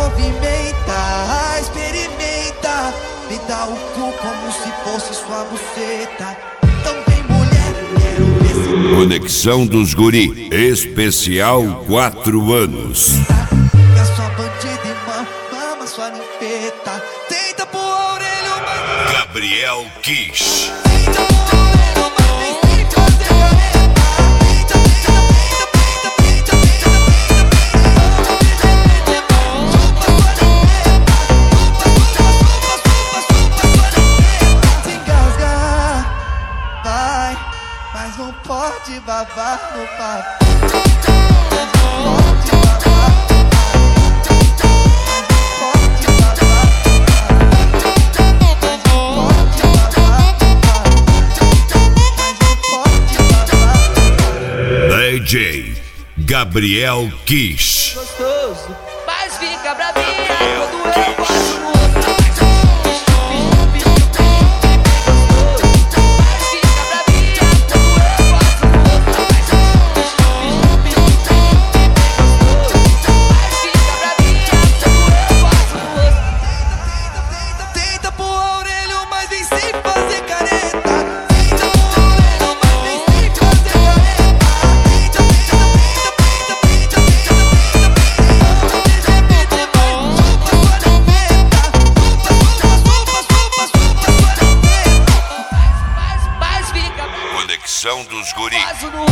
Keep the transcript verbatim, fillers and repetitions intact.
movimenta, experimenta, me dá o cu como se fosse sua buceta. Então vem mulher, quero ver se... Conexão dos Guri, especial quatro anos. Pega sua bandida e mama, mama sua ninfeta. Tenta pro orelho, mas... Gabriel Kish. Tenta pro orelho, mas nem sei fazer careta. Tenta, tenta, tenta, tenta, tenta, tenta, chupa sua ninfeta. Chupa, chupa, chupa, chupa, chupa sua ninfeta. Se engasgar, vai, mas não pode babar no papo. Mas não pode babar. D J Gabriel Kish. Gostoso, mas fica bravinha quando eu passo no outro. Tenta pro orelho, mas vem sem fazer careta. Tenta pro orelho, mas vem sem fazer careta. Tenta, tenta, tenta, tenta, tenta, tenta, tenta, chupa sua ninfeta. Chupa, chupa, chupa, chupa, chupa sua ninfeta. Mas, mas fica Conexão dos Guri. passo no